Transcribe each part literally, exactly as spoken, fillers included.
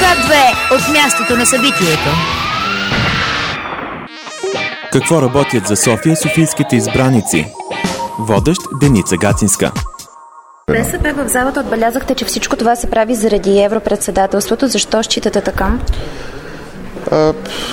К две от мястото на събитието. Какво работят за София софийските избраници? Водещ Деница Гатинска. БСП в залата отбелязахте, че всичко това се прави заради европредседателството. Защо считате така? А,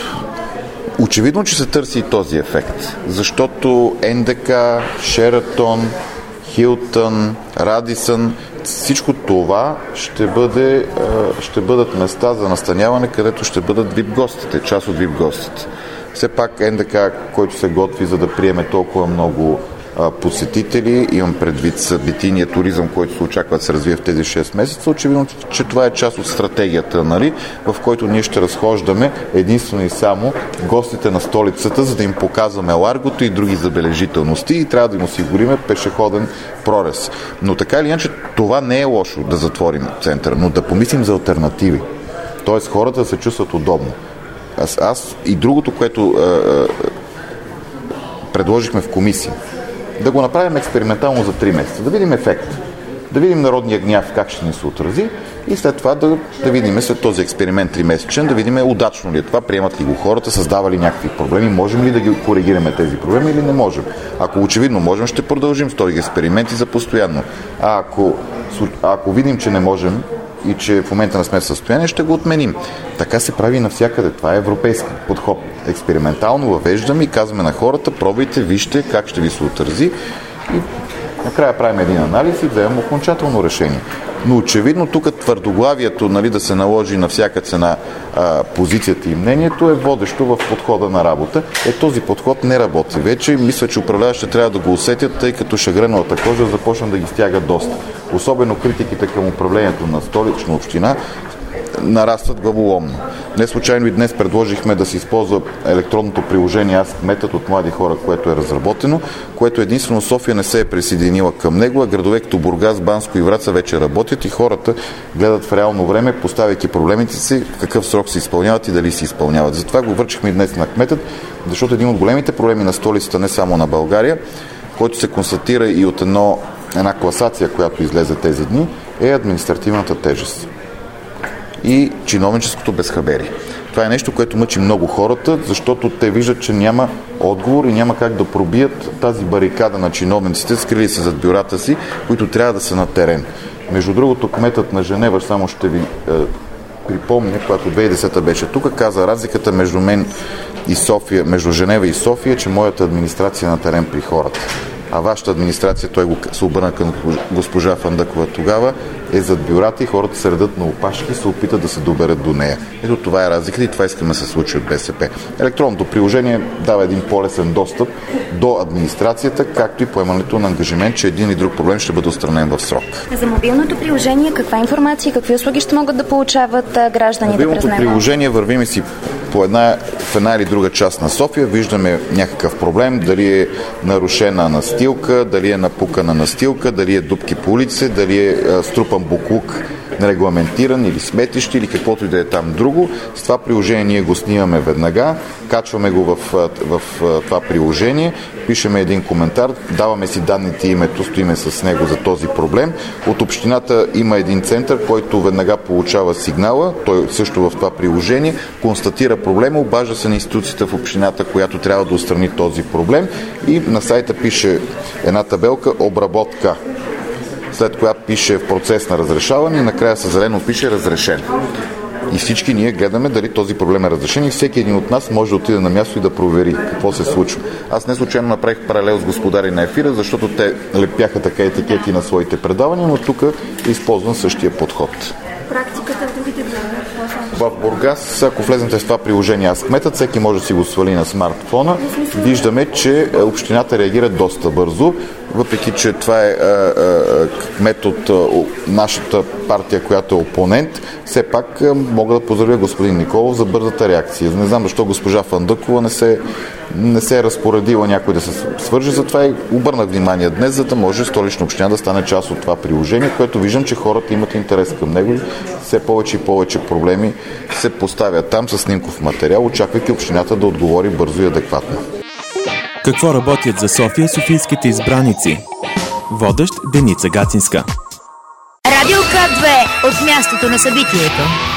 очевидно, че се търси и този ефект. Защото Ен Де Ка, Шератон, Хилтън, Радисън, всичко това ще, бъде, ще бъдат места за настаняване, където ще бъдат вип гостите, част от вип гостите. Все пак Ен Де Ка, който се готви за да приеме толкова много посетители, имам предвид събитийния туризъм, който се очаква да се развие в тези шест месеца, очевидно, че това е част от стратегията, нали, в който ние ще разхождаме единствено и само гостите на столицата, за да им показваме Ларгото и други забележителности и трябва да им осигуриме пешеходен прорез. Но така или иначе, това не е лошо да затворим центъра, но да помислим за алтернативи. Тоест хората да се чувстват удобно. Аз, аз и другото, което е, е, предложихме в комисия, да го направим експериментално за три месеца, да видим ефект, да видим народния гняв как ще ни се отрази и след това да, да видим след този експеримент тримесечен, да видим удачно ли е това, приемат ли го хората, създава ли някакви проблеми, можем ли да ги коригираме тези проблеми или не можем. Ако очевидно можем, ще продължим с този експеримент и за постоянно. А ако, ако видим, че не можем и че в момента не сме в състояние, ще го отменим. Така се прави навсякъде. Това е европейски подход. Експериментално въвеждаме и казваме на хората, пробайте, вижте как ще ви се отрази и накрая правим един анализ и вземем окончателно решение. Но очевидно тук твърдоглавието, нали, да се наложи на всяка цена а, позицията и мнението е водещо в подхода на работа. Е, този подход не работи вече. Мисля, че управляващите трябва да го усетят, тъй като шагреновата кожа започна да ги стяга доста. Особено критиките към управлението на Столична община нарастват главоломно. Не случайно и днес предложихме да се използва електронното приложение Аз кметът от млади хора, което е разработено, което единствено София не се е присъединила към него, а градове като Бургас, Банско и Враца вече работят и хората гледат в реално време, поставяйки проблемите си, в какъв срок се изпълняват и дали се изпълняват. Затова го върчихме днес на кметът, защото един от големите проблеми на столицата, не само на България, който се констатира и от едно, една класация, която излезе тези дни, е административната тежест и чиновническото безхаберие. Това е нещо, което мъчи много хората, защото те виждат, че няма отговор и няма как да пробият тази барикада на чиновниците, скрили се зад бюрата си, които трябва да са на терен. Между другото, кметът на Женева, само ще ви е, припомня, когато две хиляди и десета беше тук, каза разликата между мен и София, между Женева и София, че моята администрация е на терен при хората. А вашата администрация, той го се обърна към госпожа Фандъкова тогава, е зад бюрата и хората се редат на опашки и се опитат да се доберат до нея. Ето това е разликата и това искаме да се случи от БСП. Електронното приложение дава един по-лесен достъп до администрацията, както и поемането на ангажимент, че един или друг проблем ще бъде отстранен в срок. За мобилното приложение каква информация и какви услуги ще могат да получават гражданите през него? Мобилното приложение вървим си по една, в една или друга част на София, виждаме някакъв проблем, дали е нарушена настилка, дали е напукана настилка, дали е дупки по улице, дали е струпан буклук нерегламентиран или сметище или каквото и да е там друго. С това приложение ние го снимаме веднага, качваме го в, в, в това приложение, пишеме един коментар, даваме си данните и името, стоиме с него за този проблем. От общината има един център, който веднага получава сигнала, той също в това приложение, констатира проблема, обажда се на институцията в общината, която трябва да отстрани този проблем и на сайта пише една табелка обработка, след която пише в процес на разрешаване и накрая със зелено пише разрешен. И всички ние гледаме дали този проблем е разрешен и всеки един от нас може да отиде на място и да провери какво се случва. Аз не случайно направих паралел с господари на ефира, защото те лепяха така етикети на своите предавания, но тук използвам същия подход. Практиката в другите градове? В Бургас, ако влезете в това приложение Аз кметът, всеки може да си го свали на смартфона. Виждаме, че общината реагира доста бързо, въпреки че това е кмет от нашата партия, която е опонент, все пак мога да поздравя господин Николов за бързата реакция. Не знам защо госпожа Фандъкова не се, не се е разпоредила някой да се свържи, затова и обърнах внимание днес, за да може Столична община да стане част от това приложение, което виждам, че хората имат интерес към него и все повече и повече проблеми се поставят там с снимков материал, очаквайки общината да отговори бързо и адекватно. Какво работят за София софийските избраници? Водещ Деница Гатинска. Радио К две от мястото на събитието.